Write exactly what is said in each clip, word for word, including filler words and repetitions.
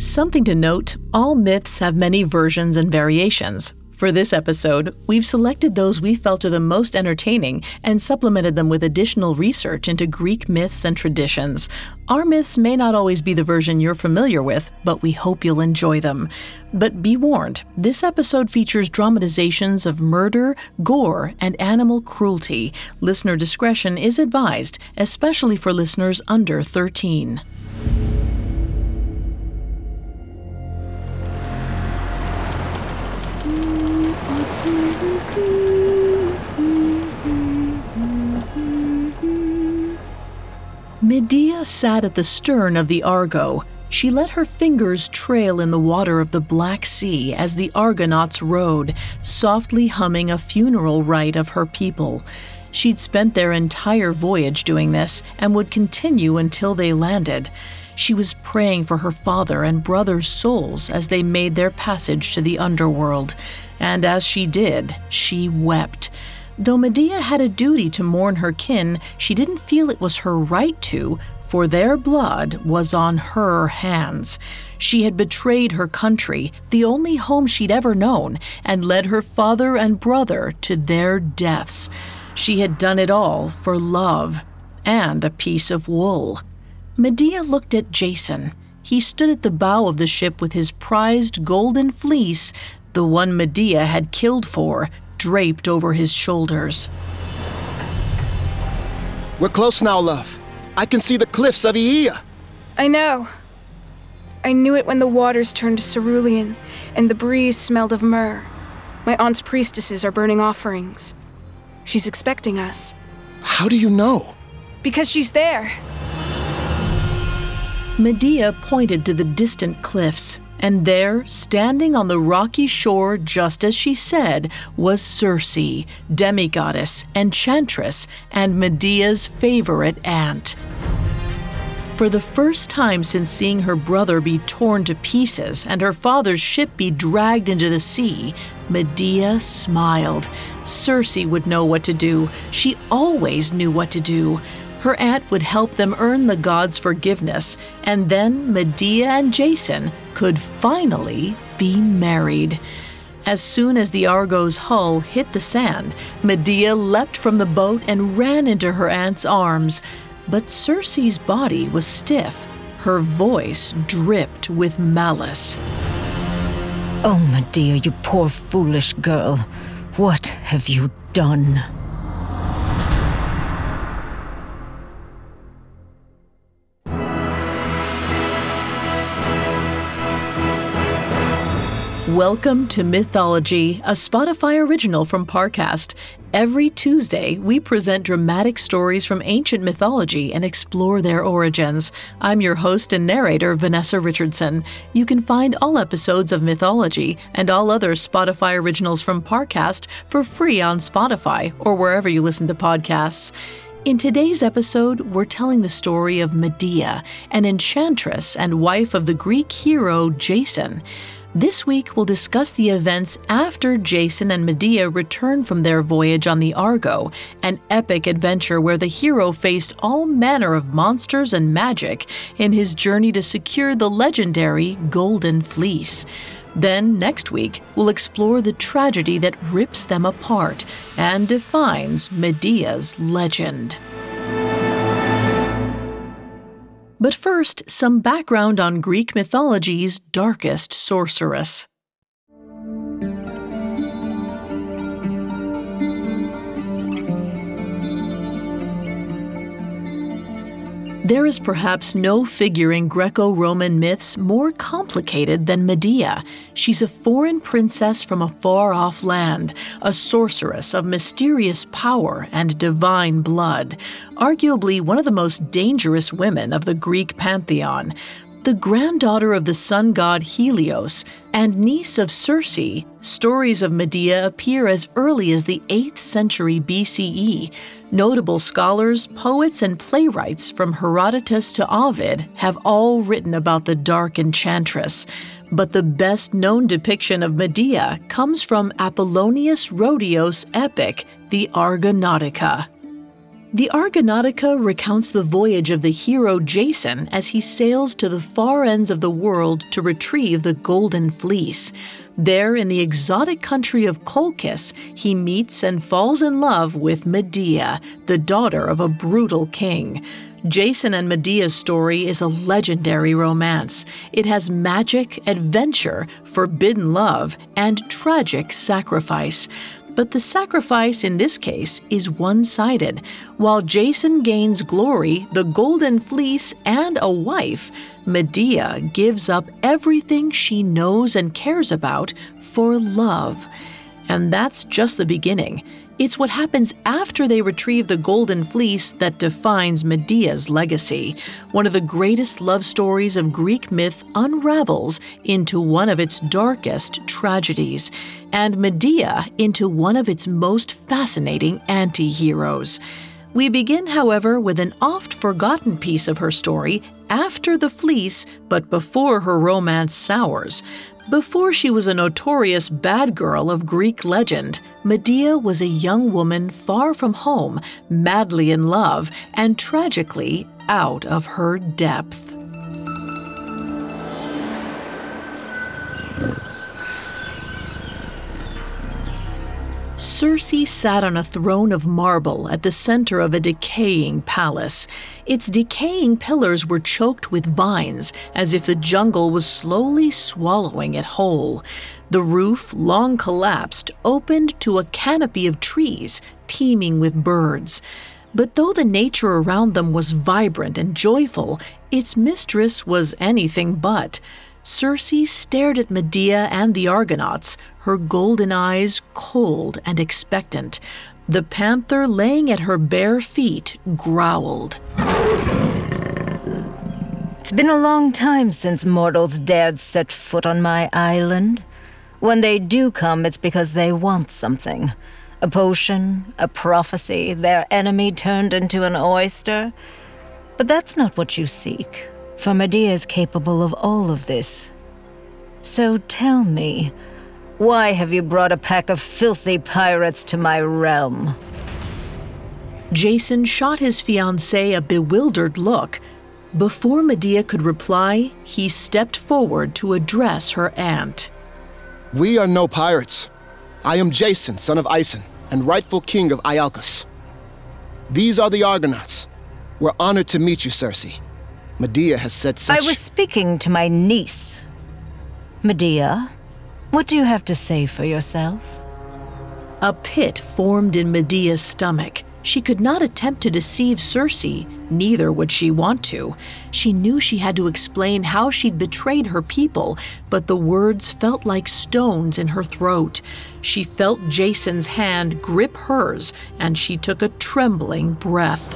Something to note, all myths have many versions and variations. For this episode, we've selected those we felt are the most entertaining and supplemented them with additional research into Greek myths and traditions. Our myths may not always be the version you're familiar with, but we hope you'll enjoy them. But be warned, this episode features dramatizations of murder, gore, and animal cruelty. Listener discretion is advised, especially for listeners under thirteen. Medea sat at the stern of the Argo. She let her fingers trail in the water of the Black Sea as the Argonauts rowed, softly humming a funeral rite of her people. She'd spent their entire voyage doing this and would continue until they landed. She was praying for her father and brother's souls as they made their passage to the underworld. And as she did, she wept. Though Medea had a duty to mourn her kin, she didn't feel it was her right to, for their blood was on her hands. She had betrayed her country, the only home she'd ever known, and led her father and brother to their deaths. She had done it all for love and a piece of wool. Medea looked at Jason. He stood at the bow of the ship with his prized golden fleece, the one Medea had killed for, draped over his shoulders. We're close now, love. I can see the cliffs of Aeaea. I know. I knew it when the waters turned cerulean and the breeze smelled of myrrh. My aunt's priestesses are burning offerings. She's expecting us. How do you know? Because she's there. Medea pointed to the distant cliffs, and there, standing on the rocky shore just as she said, was Circe, demigoddess, enchantress, and Medea's favorite aunt. For the first time since seeing her brother be torn to pieces and her father's ship be dragged into the sea, Medea smiled. Circe would know what to do. She always knew what to do. Her aunt would help them earn the gods' forgiveness, and then Medea and Jason could finally be married. As soon as the Argo's hull hit the sand, Medea leapt from the boat and ran into her aunt's arms. But Circe's body was stiff. Her voice dripped with malice. Oh, Medea, you poor foolish girl. What have you done? Welcome to Mythology, a Spotify original from Parcast. Every Tuesday, we present dramatic stories from ancient mythology and explore their origins. I'm your host and narrator, Vanessa Richardson. You can find all episodes of Mythology and all other Spotify originals from Parcast for free on Spotify or wherever you listen to podcasts. In today's episode, we're telling the story of Medea, an enchantress and wife of the Greek hero Jason. This week, we'll discuss the events after Jason and Medea returned from their voyage on the Argo, an epic adventure where the hero faced all manner of monsters and magic in his journey to secure the legendary Golden Fleece. Then, next week, we'll explore the tragedy that rips them apart and defines Medea's legend. But first, some background on Greek mythology's darkest sorceress. There is perhaps no figure in Greco-Roman myths more complicated than Medea. She's a foreign princess from a far-off land, a sorceress of mysterious power and divine blood, arguably one of the most dangerous women of the Greek pantheon. The granddaughter of the sun god Helios and niece of Circe, stories of Medea appear as early as the eighth century B C E. Notable scholars, poets, and playwrights from Herodotus to Ovid have all written about the dark enchantress. But the best-known depiction of Medea comes from Apollonius Rhodios' epic, the Argonautica. The Argonautica recounts the voyage of the hero Jason as he sails to the far ends of the world to retrieve the Golden Fleece. There, in the exotic country of Colchis, he meets and falls in love with Medea, the daughter of a brutal king. Jason and Medea's story is a legendary romance. It has magic, adventure, forbidden love, and tragic sacrifice. But the sacrifice in this case is one-sided. While Jason gains glory, the Golden Fleece, and a wife, Medea gives up everything she knows and cares about for love. And that's just the beginning. It's what happens after they retrieve the Golden Fleece that defines Medea's legacy. One of the greatest love stories of Greek myth unravels into one of its darkest tragedies, and Medea into one of its most fascinating anti-heroes. We begin, however, with an oft-forgotten piece of her story after the fleece, but before her romance sours. Before she was a notorious bad girl of Greek legend, Medea was a young woman far from home, madly in love, and tragically out of her depth. Circe sat on a throne of marble at the center of a decaying palace. Its decaying pillars were choked with vines, as if the jungle was slowly swallowing it whole. The roof, long collapsed, opened to a canopy of trees, teeming with birds. But though the nature around them was vibrant and joyful, its mistress was anything but. Circe stared at Medea and the Argonauts, her golden eyes cold and expectant. The panther laying at her bare feet growled. It's been a long time since mortals dared set foot on my island. When they do come, it's because they want something. A potion, a prophecy, their enemy turned into an oyster. But that's not what you seek, for Medea is capable of all of this. So tell me, why have you brought a pack of filthy pirates to my realm? Jason shot his fiancée a bewildered look. Before Medea could reply, he stepped forward to address her aunt. We are no pirates. I am Jason, son of Aeson, and rightful king of Iolcus. These are the Argonauts. We're honored to meet you, Circe. Medea has said such— I was speaking to my niece. Medea, what do you have to say for yourself? A pit formed in Medea's stomach. She could not attempt to deceive Circe, neither would she want to. She knew she had to explain how she'd betrayed her people, but the words felt like stones in her throat. She felt Jason's hand grip hers, and she took a trembling breath.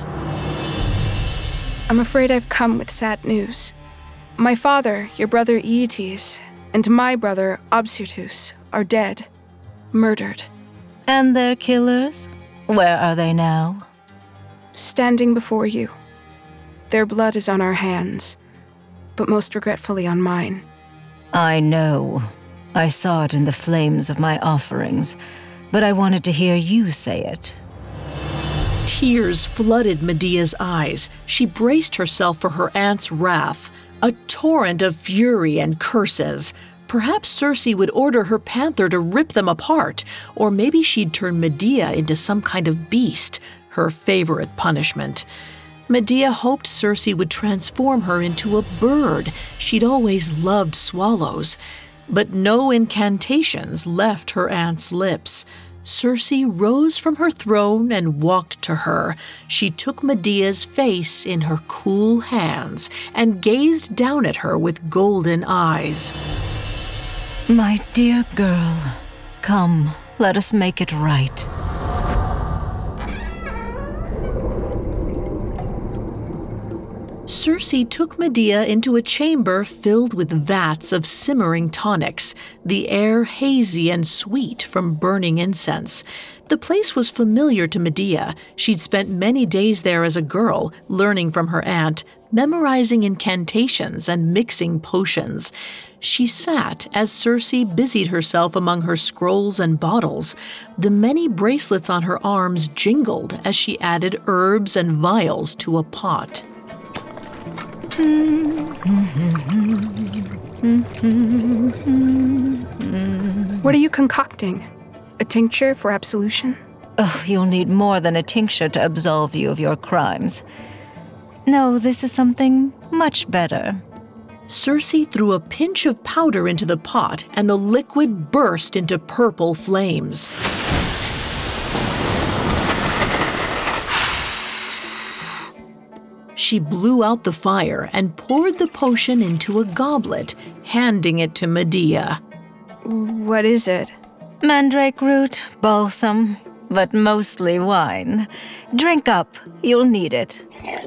I'm afraid I've come with sad news. My father, your brother Aeetes, and my brother Obsyrtus are dead, murdered. And their killers? Where are they now? Standing before you. Their blood is on our hands, but most regretfully on mine. I know. I saw it in the flames of my offerings, but I wanted to hear you say it. Tears flooded Medea's eyes. She braced herself for her aunt's wrath, a torrent of fury and curses. Perhaps Circe would order her panther to rip them apart, or maybe she'd turn Medea into some kind of beast, her favorite punishment. Medea hoped Circe would transform her into a bird. She'd always loved swallows. But no incantations left her aunt's lips. Circe rose from her throne and walked to her. She took Medea's face in her cool hands and gazed down at her with golden eyes. My dear girl, come, let us make it right. Circe took Medea into a chamber filled with vats of simmering tonics, the air hazy and sweet from burning incense. The place was familiar to Medea. She'd spent many days there as a girl, learning from her aunt, memorizing incantations and mixing potions. She sat as Circe busied herself among her scrolls and bottles. The many bracelets on her arms jingled as she added herbs and vials to a pot. What are you concocting? A tincture for absolution? Oh, you'll need more than a tincture to absolve you of your crimes. No, this is something much better. Circe threw a pinch of powder into the pot, and the liquid burst into purple flames. She blew out the fire and poured the potion into a goblet, handing it to Medea. What is it? Mandrake root, balsam, but mostly wine. Drink up, you'll need it.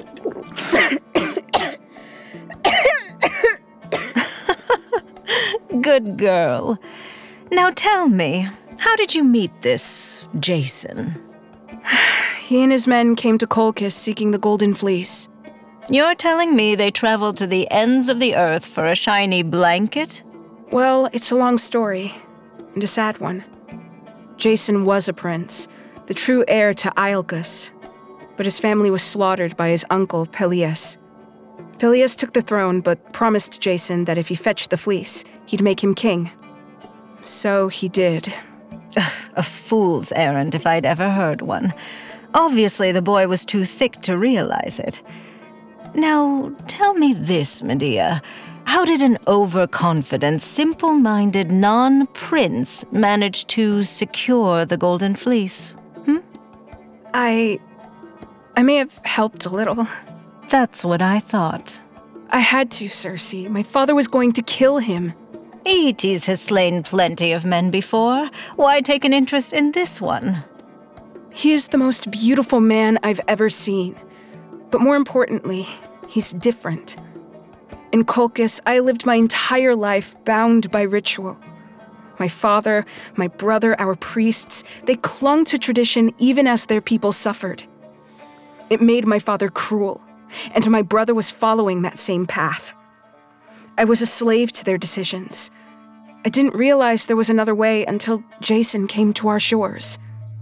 Good girl. Now tell me, how did you meet this Jason? He and his men came to Colchis seeking the Golden Fleece. You're telling me they traveled to the ends of the earth for a shiny blanket? Well, it's a long story, and a sad one. Jason was a prince, the true heir to Iolcus, but his family was slaughtered by his uncle, Peleus. Peleus took the throne, but promised Jason that if he fetched the fleece, he'd make him king. So he did. A fool's errand if I'd ever heard one. Obviously, the boy was too thick to realize it. Now, tell me this, Medea. How did an overconfident, simple-minded non-prince manage to secure the Golden Fleece? Hmm? I... I may have helped a little. That's what I thought. I had to, Circe. My father was going to kill him. Aeetes has slain plenty of men before. Why take an interest in this one? He is the most beautiful man I've ever seen. But more importantly, he's different. In Colchis, I lived my entire life bound by ritual. My father, my brother, our priests, they clung to tradition even as their people suffered. It made my father cruel, and my brother was following that same path. I was a slave to their decisions. I didn't realize there was another way until Jason came to our shores.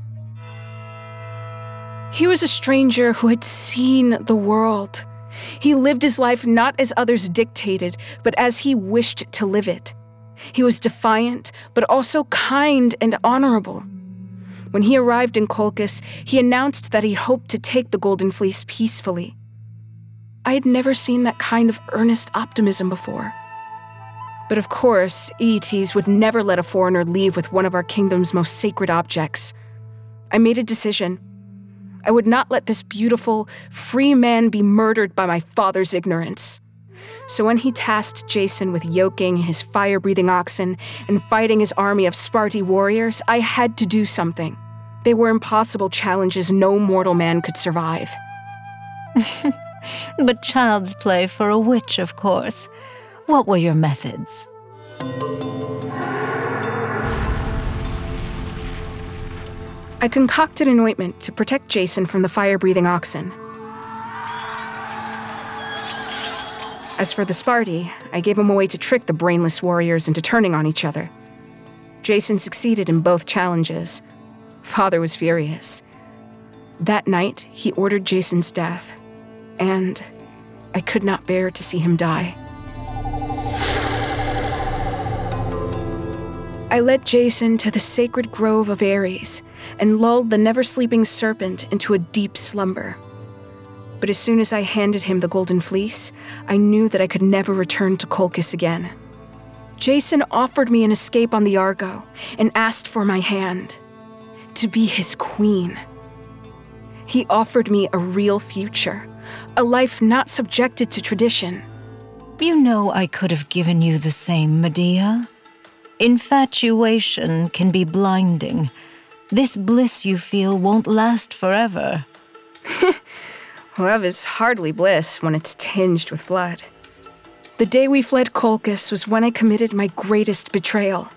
He was a stranger who had seen the world. He lived his life not as others dictated, but as he wished to live it. He was defiant, but also kind and honorable. When he arrived in Colchis, he announced that he hoped to take the Golden Fleece peacefully. I had never seen that kind of earnest optimism before. But of course, Aeetes would never let a foreigner leave with one of our kingdom's most sacred objects. I made a decision. I would not let this beautiful, free man be murdered by my father's ignorance. So when he tasked Jason with yoking his fire-breathing oxen and fighting his army of Sparti warriors, I had to do something. They were impossible challenges no mortal man could survive. But child's play for a witch, of course. What were your methods? I concocted an ointment to protect Jason from the fire-breathing oxen. As for the Sparti, I gave him a way to trick the brainless warriors into turning on each other. Jason succeeded in both challenges. Father was furious. That night, he ordered Jason's death, and I could not bear to see him die. I led Jason to the sacred grove of Ares and lulled the never-sleeping serpent into a deep slumber. But as soon as I handed him the Golden Fleece, I knew that I could never return to Colchis again. Jason offered me an escape on the Argo and asked for my hand, to be his queen. He offered me a real future, a life not subjected to tradition. You know I could have given you the same, Medea. Infatuation can be blinding. This bliss you feel won't last forever. Love is hardly bliss when it's tinged with blood. The day we fled Colchis was when I committed my greatest betrayal.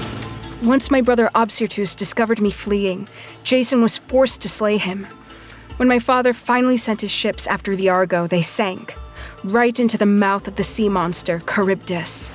Once my brother Obsyrtus discovered me fleeing, Jason was forced to slay him. When my father finally sent his ships after the Argo, they sank, right into the mouth of the sea monster, Charybdis.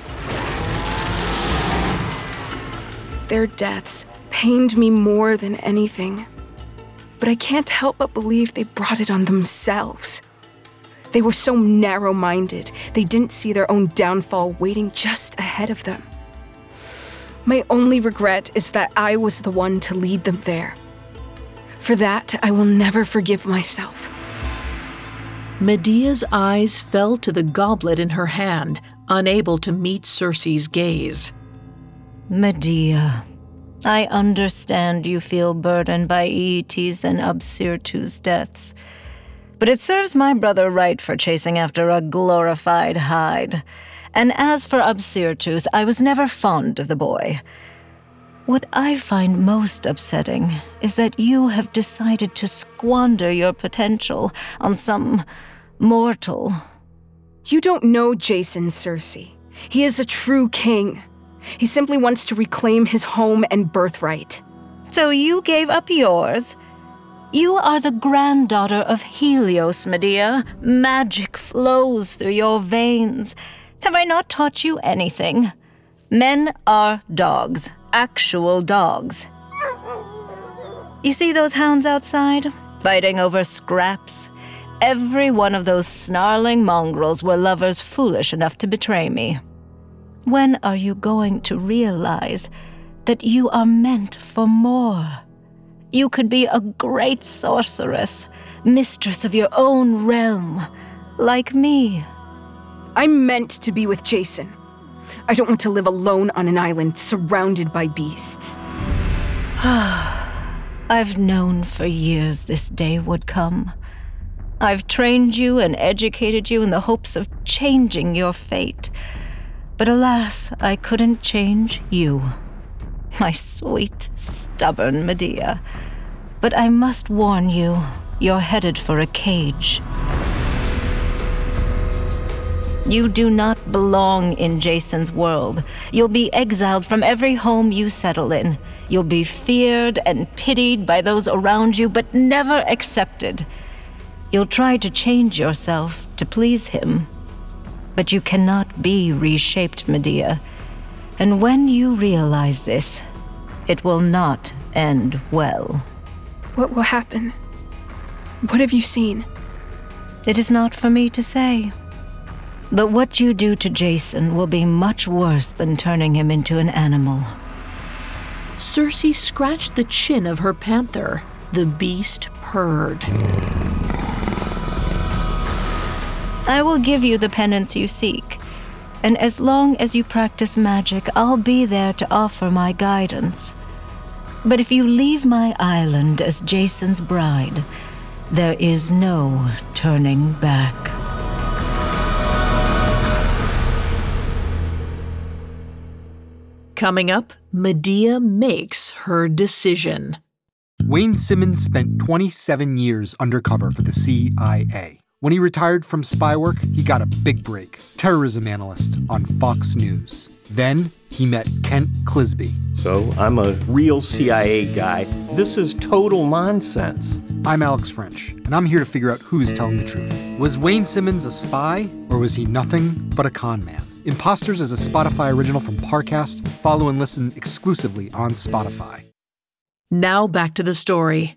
Their deaths pained me more than anything, but I can't help but believe they brought it on themselves. They were so narrow-minded, they didn't see their own downfall waiting just ahead of them. My only regret is that I was the one to lead them there. For that, I will never forgive myself. Medea's eyes fell to the goblet in her hand, unable to meet Circe's gaze. Medea, I understand you feel burdened by Aeetes and Absyrtu's deaths, but it serves my brother right for chasing after a glorified hide. And as for Absyrtus, I was never fond of the boy. What I find most upsetting is that you have decided to squander your potential on some mortal. You don't know Jason, Circe. He is a true king. He simply wants to reclaim his home and birthright. So you gave up yours? You are the granddaughter of Helios, Medea. Magic flows through your veins. Have I not taught you anything? Men are dogs, actual dogs. You see those hounds outside, fighting over scraps? Every one of those snarling mongrels were lovers foolish enough to betray me. When are you going to realize that you are meant for more? You could be a great sorceress, mistress of your own realm, like me. I'm meant to be with Jason. I don't want to live alone on an island surrounded by beasts. I've known for years this day would come. I've trained you and educated you in the hopes of changing your fate. But alas, I couldn't change you. My sweet, stubborn Medea. But I must warn you, you're headed for a cage. You do not belong in Jason's world. You'll be exiled from every home you settle in. You'll be feared and pitied by those around you, but never accepted. You'll try to change yourself to please him. But you cannot be reshaped, Medea. And when you realize this, it will not end well. What will happen? What have you seen? It is not for me to say. But what you do to Jason will be much worse than turning him into an animal. Circe scratched the chin of her panther. The beast purred. I will give you the penance you seek, and as long as you practice magic, I'll be there to offer my guidance. But if you leave my island as Jason's bride, there is no turning back. Coming up, Medea makes her decision. Wayne Simmons spent twenty-seven years undercover for the C I A. When he retired from spy work, he got a big break, terrorism analyst on Fox News. Then he met Kent Clisby. So I'm a real C I A guy. This is total nonsense. I'm Alex French, and I'm here to figure out who's telling the truth. Was Wayne Simmons a spy, or was he nothing but a con man? Imposters is a Spotify original from Parcast. Follow and listen exclusively on Spotify. Now back to the story.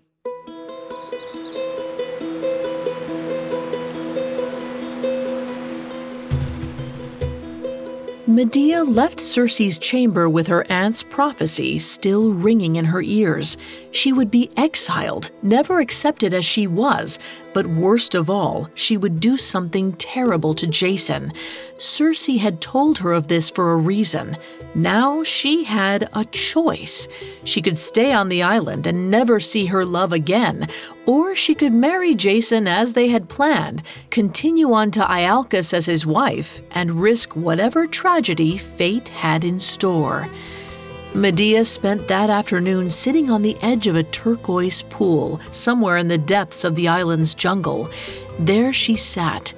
Medea left Circe's chamber with her aunt's prophecy still ringing in her ears. She would be exiled, never accepted as she was, but worst of all, she would do something terrible to Jason. Circe had told her of this for a reason. Now she had a choice. She could stay on the island and never see her love again, or she could marry Jason as they had planned, continue on to Ialcus as his wife, and risk whatever tragedy fate had in store. Medea spent that afternoon sitting on the edge of a turquoise pool somewhere in the depths of the island's jungle. There she sat,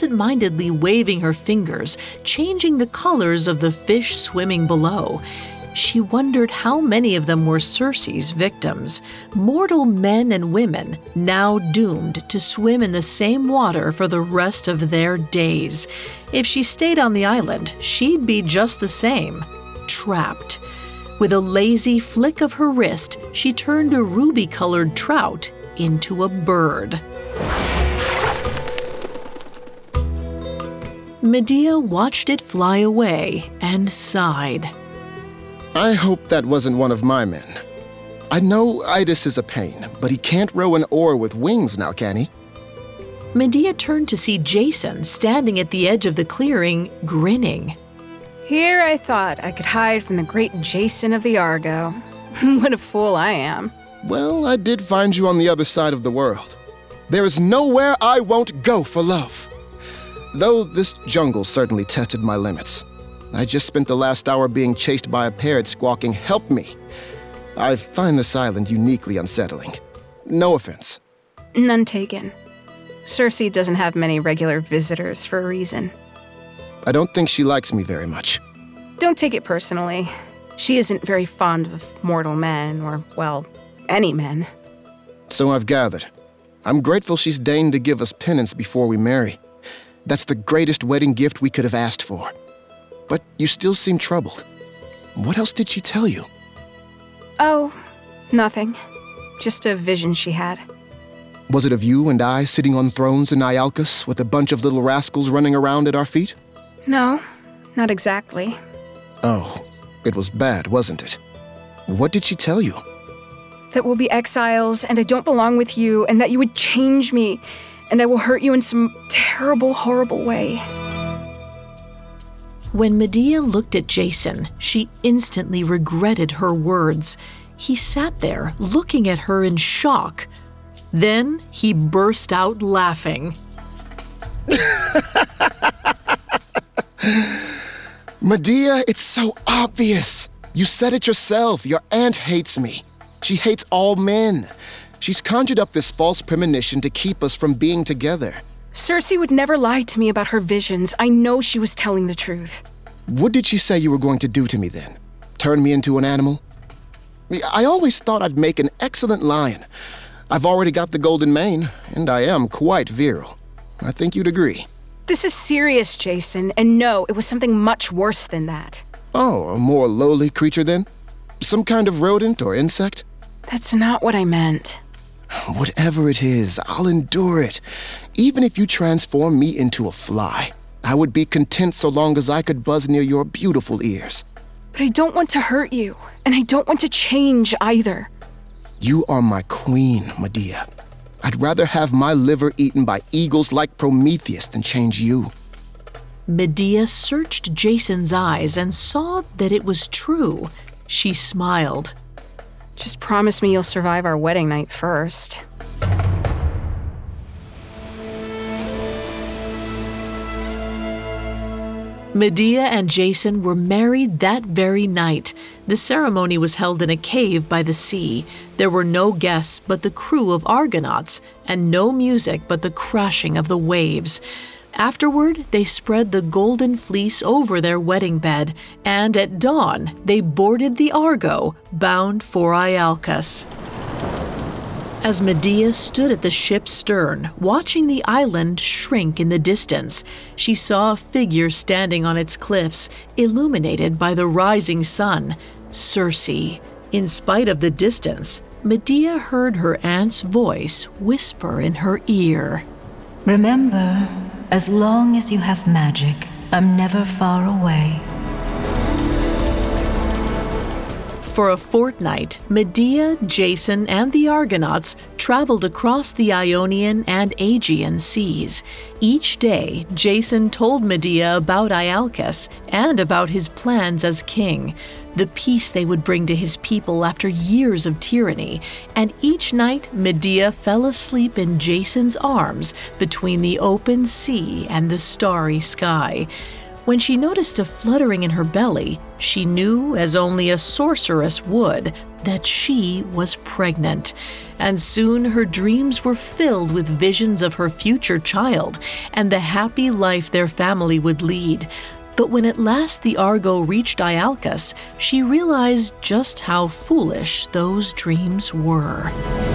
absent-mindedly waving her fingers, changing the colors of the fish swimming below. She wondered how many of them were Circe's victims, mortal men and women now doomed to swim in the same water for the rest of their days. If she stayed on the island, she'd be just the same, trapped. With a lazy flick of her wrist, she turned a ruby-colored trout into a bird. Medea watched it fly away and sighed. I hope that wasn't one of my men. I know Idas is a pain, but he can't row an oar with wings now, can he? Medea turned to see Jason standing at the edge of the clearing, grinning. Here I thought I could hide from the great Jason of the Argo. What a fool I am. Well, I did find you on the other side of the world. There is nowhere I won't go for love. Though this jungle certainly tested my limits. I just spent the last hour being chased by a parrot squawking, "Help me!" I find this island uniquely unsettling. No offense. None taken. Circe doesn't have many regular visitors for a reason. I don't think she likes me very much. Don't take it personally. She isn't very fond of mortal men, or, well, any men. So I've gathered. I'm grateful she's deigned to give us penance before we marry. That's the greatest wedding gift we could have asked for. But you still seem troubled. What else did she tell you? Oh, nothing. Just a vision she had. Was it of you and I sitting on thrones in Ialcus with a bunch of little rascals running around at our feet? No, not exactly. Oh, it was bad, wasn't it? What did she tell you? That we'll be exiles, and I don't belong with you, and that you would change me, and I will hurt you in some terrible, horrible way. When Medea looked at Jason, she instantly regretted her words. He sat there, looking at her in shock. Then he burst out laughing. Medea, it's so obvious. You said it yourself. Your aunt hates me. She hates all men. She's conjured up this false premonition to keep us from being together. Circe would never lie to me about her visions. I know she was telling the truth. What did she say you were going to do to me then? Turn me into an animal? I always thought I'd make an excellent lion. I've already got the golden mane, and I am quite virile. I think you'd agree. This is serious, Jason, and no, it was something much worse than that. Oh, a more lowly creature then? Some kind of rodent or insect? That's not what I meant. Whatever it is, I'll endure it. Even if you transform me into a fly, I would be content so long as I could buzz near your beautiful ears. But I don't want to hurt you, and I don't want to change either. You are my queen, Medea. I'd rather have my liver eaten by eagles like Prometheus than change you. Medea searched Jason's eyes and saw that it was true. She smiled. Just promise me you'll survive our wedding night first. Medea and Jason were married that very night. The ceremony was held in a cave by the sea. There were no guests but the crew of Argonauts, and no music but the crashing of the waves. Afterward, they spread the golden fleece over their wedding bed, and at dawn, they boarded the Argo, bound for Ialcus. As Medea stood at the ship's stern, watching the island shrink in the distance, she saw a figure standing on its cliffs, illuminated by the rising sun, Circe. In spite of the distance, Medea heard her aunt's voice whisper in her ear. Remember, as long as you have magic, I'm never far away. For a fortnight, Medea, Jason, and the Argonauts traveled across the Ionian and Aegean seas. Each day, Jason told Medea about Ialcus and about his plans as king, the peace they would bring to his people after years of tyranny, and each night Medea fell asleep in Jason's arms between the open sea and the starry sky. When she noticed a fluttering in her belly, she knew, as only a sorceress would, that she was pregnant. And soon her dreams were filled with visions of her future child and the happy life their family would lead. But when at last the Argo reached Ialcus, she realized just how foolish those dreams were.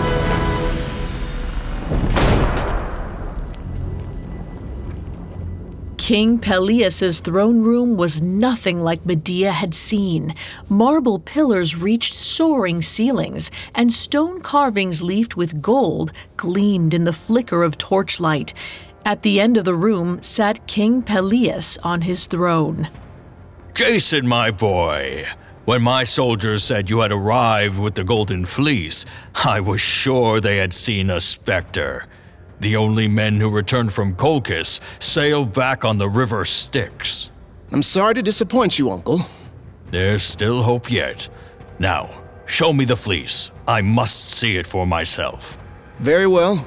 King Pelias's throne room was nothing like Medea had seen. Marble pillars reached soaring ceilings, and stone carvings leafed with gold gleamed in the flicker of torchlight. At the end of the room sat King Pelias on his throne. Jason, my boy, when my soldiers said you had arrived with the Golden Fleece, I was sure they had seen a specter. The only men who returned from Colchis sailed back on the river Styx. I'm sorry to disappoint you, Uncle. There's still hope yet. Now, show me the fleece. I must see it for myself. Very well.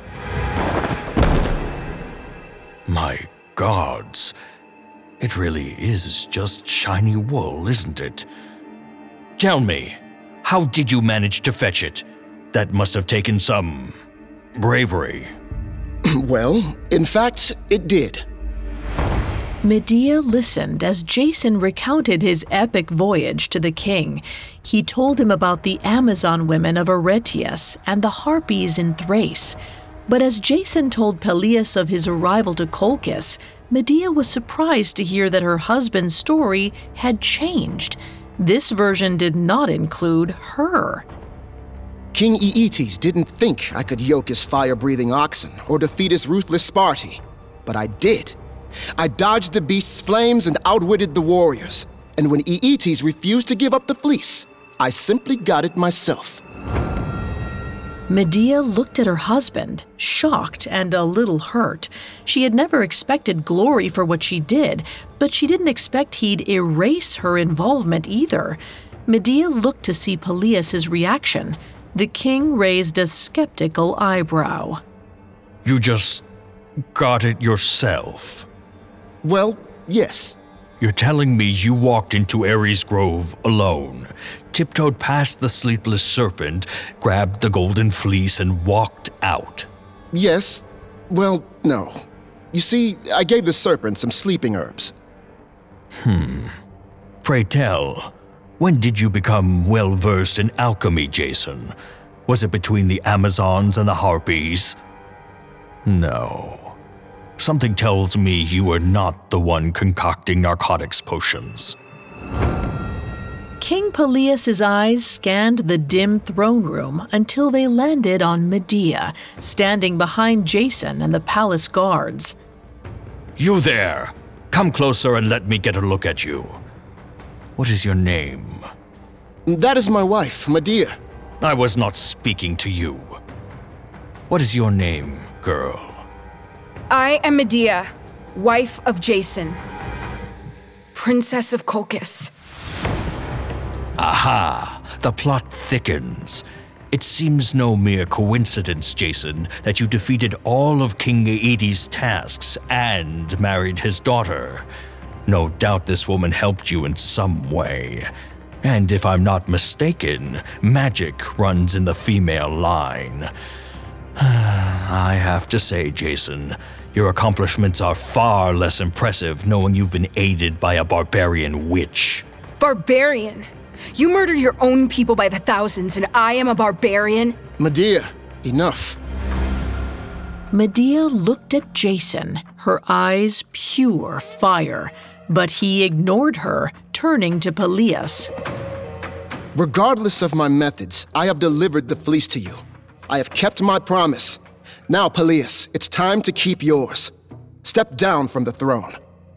My gods. It really is just shiny wool, isn't it? Tell me, how did you manage to fetch it? That must have taken some bravery. Well, in fact, it did. Medea listened as Jason recounted his epic voyage to the king. He told him about the Amazon women of Aretias and the Harpies in Thrace. But as Jason told Pelias of his arrival to Colchis, Medea was surprised to hear that her husband's story had changed. This version did not include her. King Aeetes didn't think I could yoke his fire-breathing oxen or defeat his ruthless Sparti, but I did. I dodged the beast's flames and outwitted the warriors, and when Aeetes refused to give up the fleece, I simply got it myself. Medea looked at her husband, shocked and a little hurt. She had never expected glory for what she did, but she didn't expect he'd erase her involvement either. Medea looked to see Pelias's reaction. The king raised a skeptical eyebrow. You just got it yourself? Well, yes. You're telling me you walked into Ares Grove alone, tiptoed past the sleepless serpent, grabbed the golden fleece, and walked out? Yes. Well, no. You see, I gave the serpent some sleeping herbs. Hmm. Pray tell, when did you become well-versed in alchemy, Jason? Was it between the Amazons and the Harpies? No. Something tells me you were not the one concocting narcotics potions. King Pelias's eyes scanned the dim throne room until they landed on Medea, standing behind Jason and the palace guards. You there! Come closer and let me get a look at you. What is your name? That is my wife, Medea. I was not speaking to you. What is your name, girl? I am Medea, wife of Jason, princess of Colchis. Aha! The plot thickens. It seems no mere coincidence, Jason, that you defeated all of King Aeetes' tasks and married his daughter. No doubt this woman helped you in some way. And if I'm not mistaken, magic runs in the female line. I have to say, Jason, your accomplishments are far less impressive knowing you've been aided by a barbarian witch. Barbarian? You murder your own people by the thousands, and I am a barbarian? Medea, enough. Medea looked at Jason, her eyes pure fire, but he ignored her, turning to Pelias. Regardless of my methods, I have delivered the fleece to you. I have kept my promise. Now, Pelias, it's time to keep yours. Step down from the throne.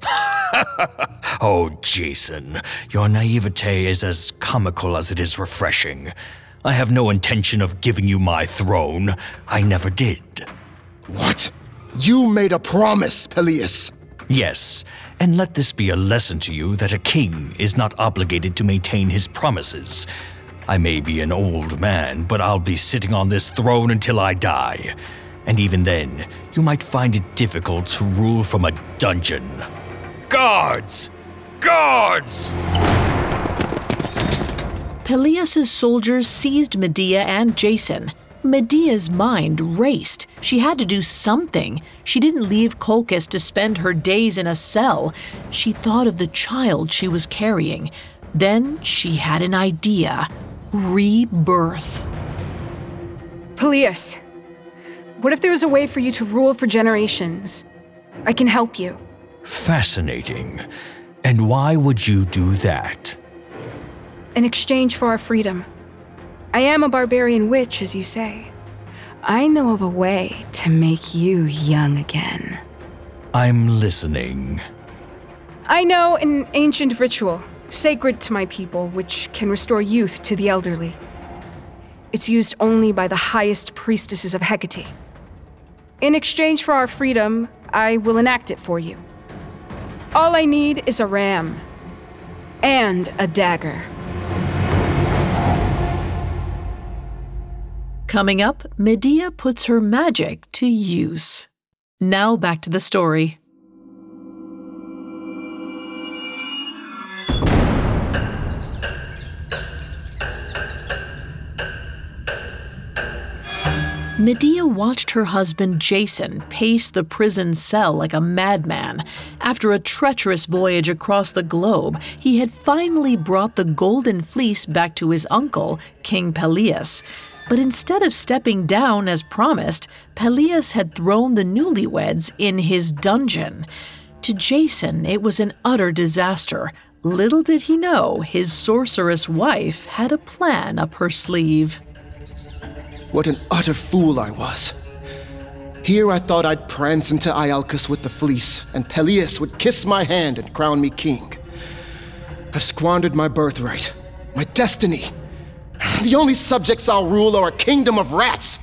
Oh, Jason, your naivete is as comical as it is refreshing. I have no intention of giving you my throne. I never did. What? You made a promise, Pelias. Yes, and let this be a lesson to you that a king is not obligated to maintain his promises. I may be an old man, but I'll be sitting on this throne until I die. And even then, you might find it difficult to rule from a dungeon. Guards! Guards! Pelias's soldiers seized Medea and Jason. Medea's mind raced. She had to do something. She didn't leave Colchis to spend her days in a cell. She thought of the child she was carrying. Then she had an idea. Rebirth. Peleus, what if there was a way for you to rule for generations? I can help you. Fascinating. And why would you do that? In exchange for our freedom. I am a barbarian witch, as you say. I know of a way to make you young again. I'm listening. I know an ancient ritual, sacred to my people, which can restore youth to the elderly. It's used only by the highest priestesses of Hecate. In exchange for our freedom, I will enact it for you. All I need is a ram and a dagger. Coming up, Medea puts her magic to use. Now back to the story. Medea watched her husband Jason pace the prison cell like a madman. After a treacherous voyage across the globe, he had finally brought the golden fleece back to his uncle, King Peleus. But instead of stepping down as promised, Peleus had thrown the newlyweds in his dungeon. To Jason, it was an utter disaster. Little did he know his sorceress wife had a plan up her sleeve. What an utter fool I was. Here I thought I'd prance into Iolcus with the fleece, and Peleus would kiss my hand and crown me king. I've squandered my birthright, my destiny. The only subjects I'll rule are a kingdom of rats.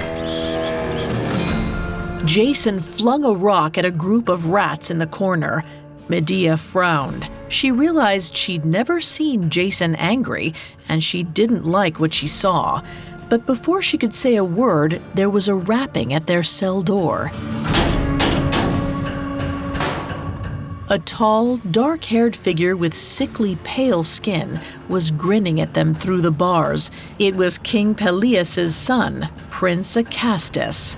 Jason flung a rock at a group of rats in the corner. Medea frowned. She realized she'd never seen Jason angry, and she didn't like what she saw. But before she could say a word, there was a rapping at their cell door. A tall, dark-haired figure with sickly pale skin was grinning at them through the bars. It was King Peleus' son, Prince Acastus.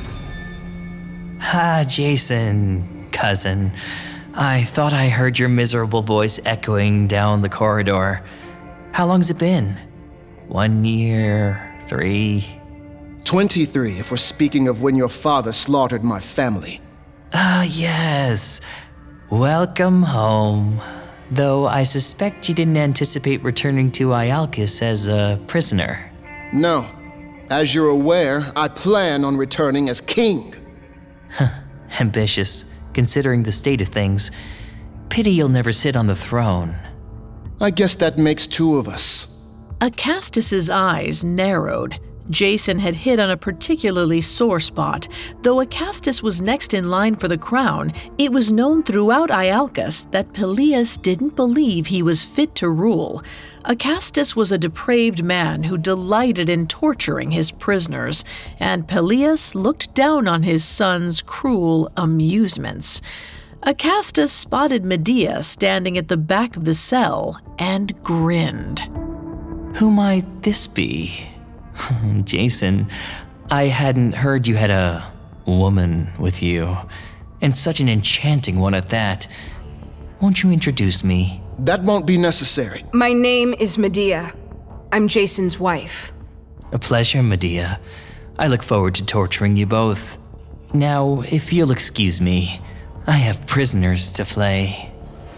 Ah, Jason, cousin. I thought I heard your miserable voice echoing down the corridor. How long's it been? One year, three? Twenty-three, if we're speaking of when your father slaughtered my family. Ah, yes. Welcome home. Though I suspect you didn't anticipate returning to Iolcus as a prisoner. No. As you're aware, I plan on returning as king. Ambitious, considering the state of things. Pity you'll never sit on the throne. I guess that makes two of us. Acastus's eyes narrowed. Jason had hit on a particularly sore spot. Though Acastus was next in line for the crown, it was known throughout Iolcus that Peleus didn't believe he was fit to rule. Acastus was a depraved man who delighted in torturing his prisoners, and Peleus looked down on his son's cruel amusements. Acastus spotted Medea standing at the back of the cell and grinned. Who might this be? Jason, I hadn't heard you had a woman with you, and such an enchanting one at that. Won't you introduce me? That won't be necessary. My name is Medea. I'm Jason's wife. A pleasure, Medea. I look forward to torturing you both. Now, if you'll excuse me, I have prisoners to flay.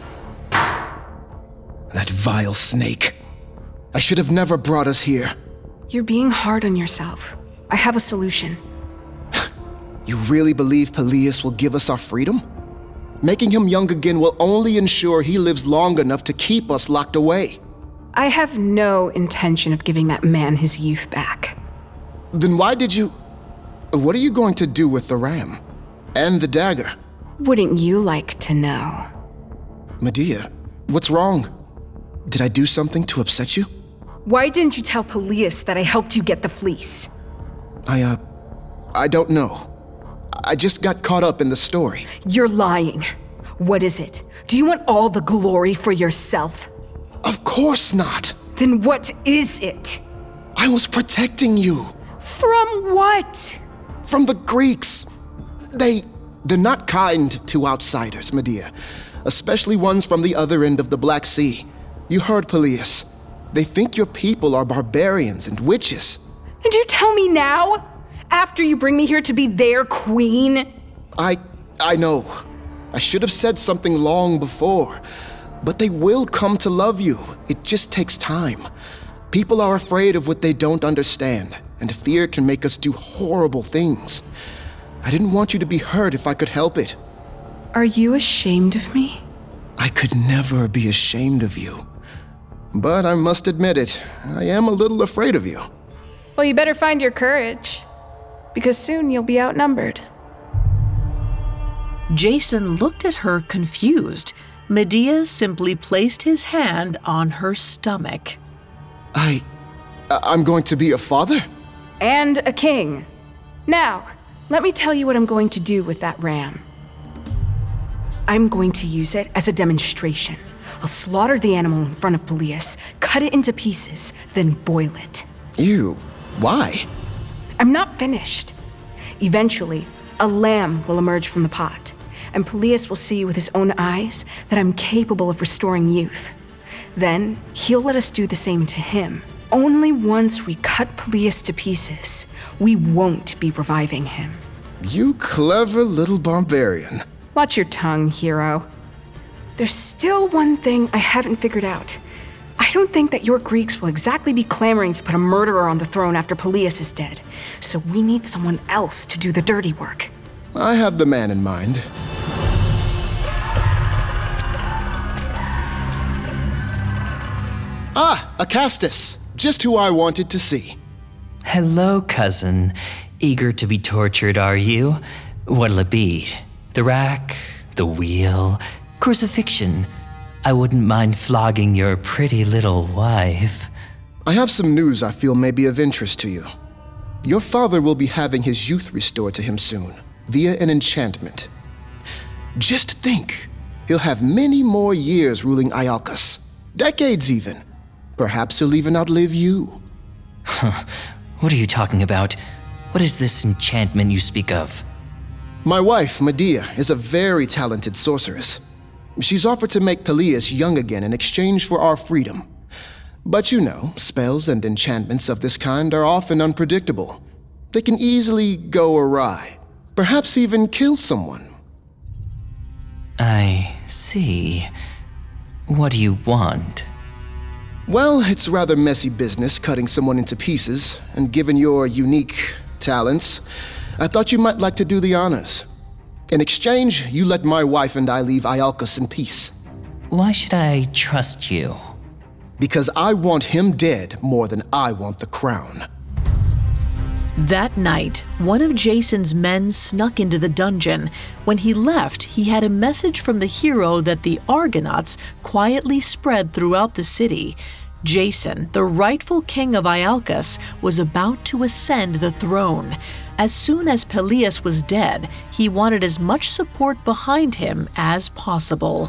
That vile snake. I should have never brought us here. You're being hard on yourself. I have a solution. You really believe Peleus will give us our freedom? Making him young again will only ensure he lives long enough to keep us locked away. I have no intention of giving that man his youth back. Then why did you... What are you going to do with the ram? And the dagger? Wouldn't you like to know? Medea, what's wrong? Did I do something to upset you? Why didn't you tell Peleus that I helped you get the fleece? I, uh... I don't know. I just got caught up in the story. You're lying. What is it? Do you want all the glory for yourself? Of course not. Then what is it? I was protecting you. From what? From the Greeks. They... they're not kind to outsiders, Medea. Especially ones from the other end of the Black Sea. You heard Peleus. They think your people are barbarians and witches. And you tell me now? After you bring me here to be their queen? I... I know. I should have said something long before. But they will come to love you. It just takes time. People are afraid of what they don't understand, and fear can make us do horrible things. I didn't want you to be hurt if I could help it. Are you ashamed of me? I could never be ashamed of you. But I must admit it, I am a little afraid of you. Well, you better find your courage, because soon you'll be outnumbered. Jason looked at her confused. Medea simply placed his hand on her stomach. I... I'm going to be a father? And a king. Now, let me tell you what I'm going to do with that ram. I'm going to use it as a demonstration. I'll slaughter the animal in front of Peleus, cut it into pieces, then boil it. Ew. Why? I'm not finished. Eventually, a lamb will emerge from the pot, and Peleus will see with his own eyes that I'm capable of restoring youth. Then, he'll let us do the same to him. Only once we cut Peleus to pieces, we won't be reviving him. You clever little barbarian. Watch your tongue, hero. There's still one thing I haven't figured out. I don't think that your Greeks will exactly be clamoring to put a murderer on the throne after Peleus is dead, so we need someone else to do the dirty work. I have the man in mind. Ah, Acastus. Just who I wanted to see. Hello, cousin. Eager to be tortured, are you? What'll it be? The rack? The wheel? Crucifixion? I wouldn't mind flogging your pretty little wife. I have some news I feel may be of interest to you. Your father will be having his youth restored to him soon, via an enchantment. Just think, he'll have many more years ruling Iolcus. Decades even. Perhaps he'll even outlive you. Huh. What are you talking about? What is this enchantment you speak of? My wife, Medea, is a very talented sorceress. She's offered to make Peleus young again in exchange for our freedom. But you know, spells and enchantments of this kind are often unpredictable. They can easily go awry, perhaps even kill someone. I see. What do you want? Well, it's rather messy business cutting someone into pieces, and given your unique talents, I thought you might like to do the honors. In exchange, you let my wife and I leave Iolcus in peace. Why should I trust you? Because I want him dead more than I want the crown. That night, one of Jason's men snuck into the dungeon. When he left, he had a message from the hero that the Argonauts quietly spread throughout the city. Jason, the rightful king of Iolcus, was about to ascend the throne. As soon as Peleus was dead, he wanted as much support behind him as possible.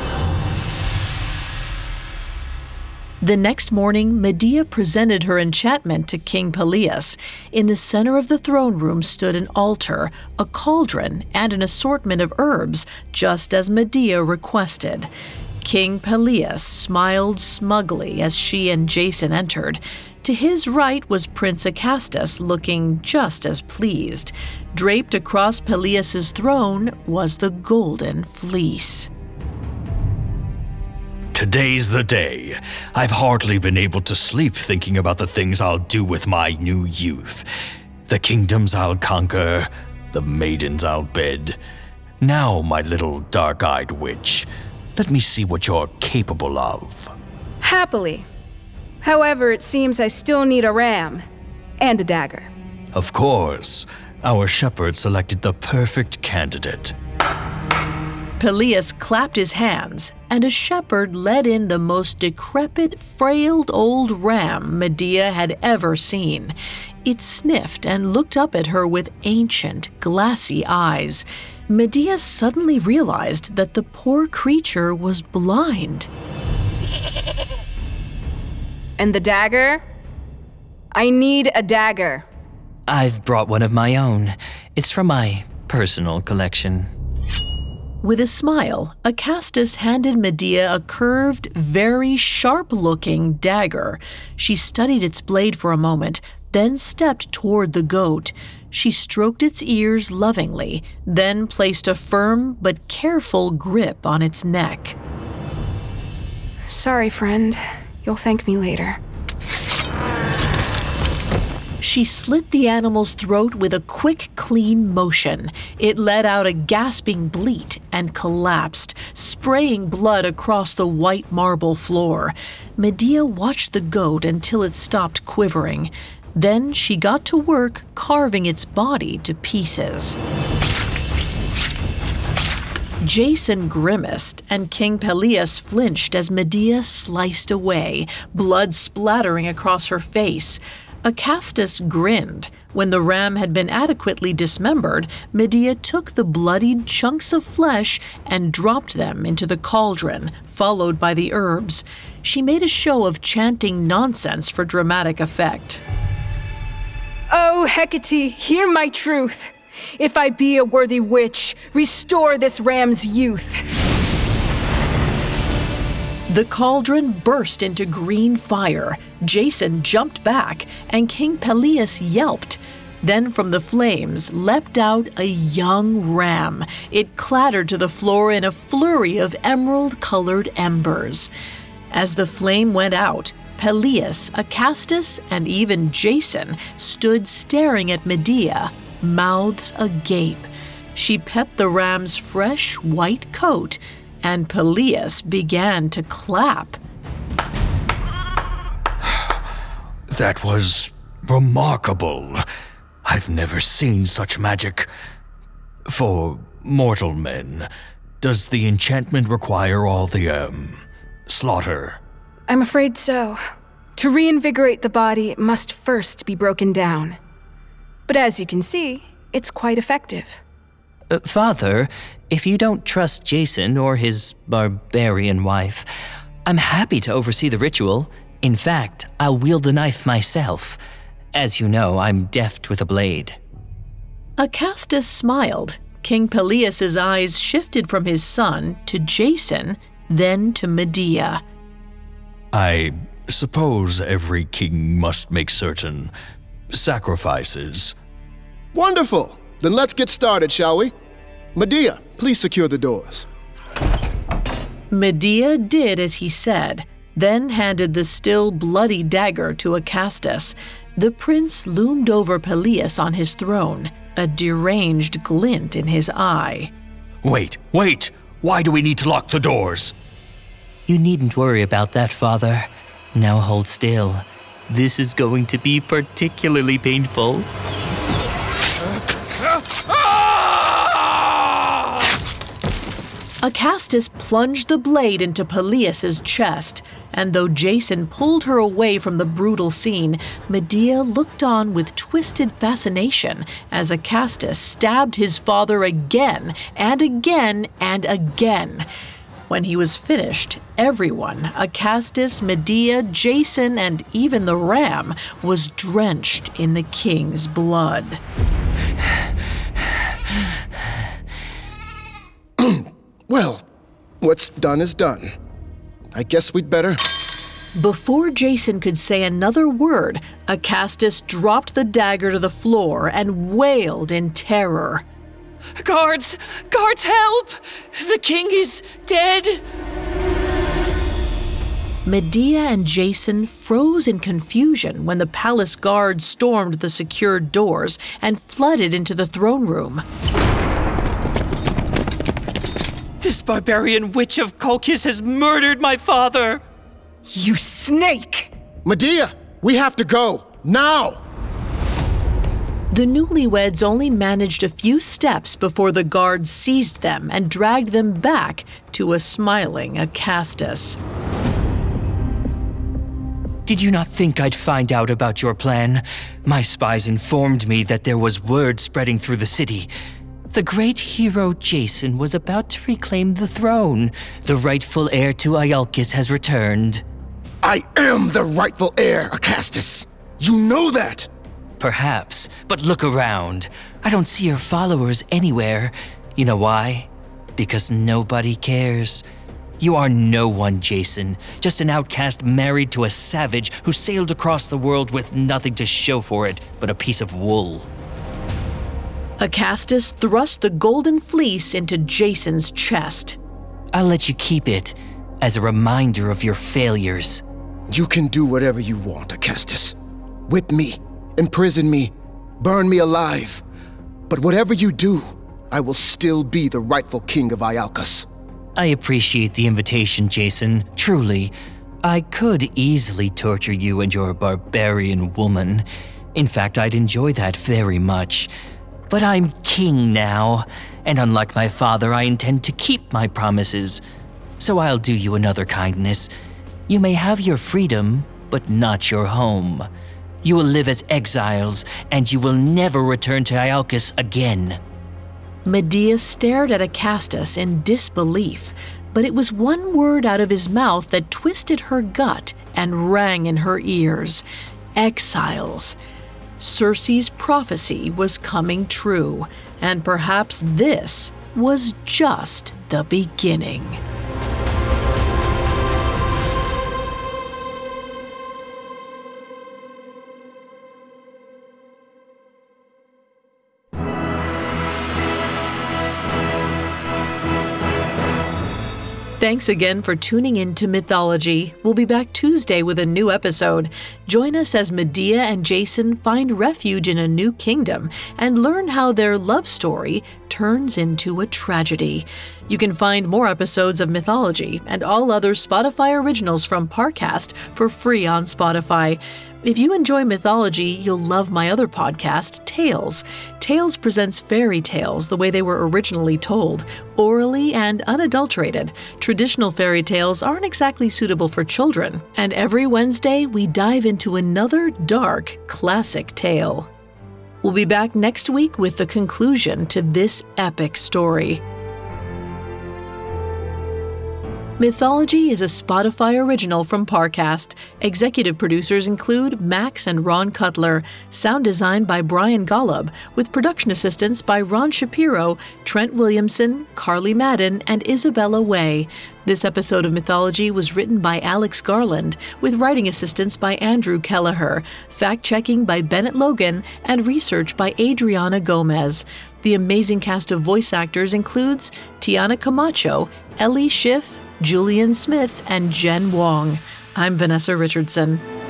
The next morning, Medea presented her enchantment to King Peleus. In the center of the throne room stood an altar, a cauldron, and an assortment of herbs, just as Medea requested. King Peleus smiled smugly as she and Jason entered. To his right was Prince Acastus, looking just as pleased. Draped across Peleus's throne was the golden fleece. Today's the day. I've hardly been able to sleep thinking about the things I'll do with my new youth. The kingdoms I'll conquer, the maidens I'll bed. Now, my little dark-eyed witch, let me see what you're capable of. Happily. However, it seems I still need a ram and a dagger. Of course. Our shepherd selected the perfect candidate. Peleus clapped his hands, and a shepherd led in the most decrepit, frail old ram Medea had ever seen. It sniffed and looked up at her with ancient, glassy eyes. Medea suddenly realized that the poor creature was blind. And the dagger? I need a dagger. I've brought one of my own. It's from my personal collection. With a smile, Acastus handed Medea a curved, very sharp-looking dagger. She studied its blade for a moment, then stepped toward the goat. She stroked its ears lovingly, then placed a firm but careful grip on its neck. Sorry, friend. You'll thank me later. She slit the animal's throat with a quick, clean motion. It let out a gasping bleat and collapsed, spraying blood across the white marble floor. Medea watched the goat until it stopped quivering. Then she got to work carving its body to pieces. Jason grimaced, and King Pelias flinched as Medea sliced away, blood splattering across her face. Acastus grinned. When the ram had been adequately dismembered, Medea took the bloodied chunks of flesh and dropped them into the cauldron, followed by the herbs. She made a show of chanting nonsense for dramatic effect. Oh, Hecate, hear my truth. If I be a worthy witch, restore this ram's youth. The cauldron burst into green fire. Jason jumped back, and King Pelias yelped. Then from the flames leapt out a young ram. It clattered to the floor in a flurry of emerald-colored embers. As the flame went out, Pelias, Acastus, and even Jason stood staring at Medea, mouths agape. She pet the ram's fresh white coat, and Pelias began to clap. That was remarkable. I've never seen such magic. For mortal men, does the enchantment require all the, um, slaughter? I'm afraid so. To reinvigorate the body, it must first be broken down. But as you can see, it's quite effective. Uh, Father, if you don't trust Jason or his barbarian wife, I'm happy to oversee the ritual. In fact, I'll wield the knife myself. As you know, I'm deft with a blade. Acastus smiled. King Pelias's eyes shifted from his son to Jason, then to Medea. I suppose every king must make certain sacrifices. Wonderful! Then let's get started, shall we? Medea, please secure the doors. Medea did as he said, then handed the still bloody dagger to Acastus. The prince loomed over Pelias on his throne, a deranged glint in his eye. Wait, wait! Why do we need to lock the doors? You needn't worry about that, Father. Now hold still. This is going to be particularly painful. Acastus plunged the blade into Pelias's chest, and though Jason pulled her away from the brutal scene, Medea looked on with twisted fascination as Acastus stabbed his father again and again and again. When he was finished, everyone, Acastus, Medea, Jason, and even the ram, was drenched in the king's blood. Well, what's done is done. I guess we'd better... Before Jason could say another word, Acastus dropped the dagger to the floor and wailed in terror. Guards! Guards, help! The king is dead! Medea and Jason froze in confusion when the palace guards stormed the secured doors and flooded into the throne room. This barbarian witch of Colchis has murdered my father! You snake! Medea, we have to go, now! The newlyweds only managed a few steps before the guards seized them and dragged them back to a smiling Acastus. Did you not think I'd find out about your plan? My spies informed me that there was word spreading through the city. The great hero Jason was about to reclaim the throne. The rightful heir to Iolcus has returned. I am the rightful heir, Acastus. You know that! perhaps, but look around. I don't see your followers anywhere. You know why? Because nobody cares. You are no one, Jason. Just an outcast married to a savage who sailed across the world with nothing to show for it but a piece of wool. Acastus thrust the golden fleece into Jason's chest. I'll let you keep it as a reminder of your failures. You can do whatever you want, Acastus. Whip me, imprison me, burn me alive. But whatever you do, I will still be the rightful king of Ialcus. I appreciate the invitation, Jason. Truly, I could easily torture you and your barbarian woman. In fact, I'd enjoy that very much. But I'm king now, and unlike my father, I intend to keep my promises. So I'll do you another kindness. You may have your freedom, but not your home. You will live as exiles, and you will never return to Ialcus again. Medea stared at Acastus in disbelief, but it was one word out of his mouth that twisted her gut and rang in her ears. Exiles. Circe's prophecy was coming true, and perhaps this was just the beginning. Thanks again for tuning in to Mythology. We'll be back Tuesday with a new episode. Join us as Medea and Jason find refuge in a new kingdom and learn how their love story turns into a tragedy. You can find more episodes of Mythology and all other Spotify originals from Parcast for free on Spotify. If you enjoy mythology, you'll love my other podcast, Tales. Tales presents fairy tales the way they were originally told, orally and unadulterated. Traditional fairy tales aren't exactly suitable for children, and every Wednesday we dive into another dark, classic tale. We'll be back next week with the conclusion to this epic story. Mythology is a Spotify original from Parcast. Executive producers include Max and Ron Cutler. Sound design by Brian Golub, with production assistance by Ron Shapiro, Trent Williamson, Carly Madden, and Isabella Way. This episode of Mythology was written by Alex Garland, with writing assistance by Andrew Kelleher, fact-checking by Bennett Logan, and research by Adriana Gomez. The amazing cast of voice actors includes Tiana Camacho, Ellie Schiff, Julian Smith, and Jen Wong. I'm Vanessa Richardson.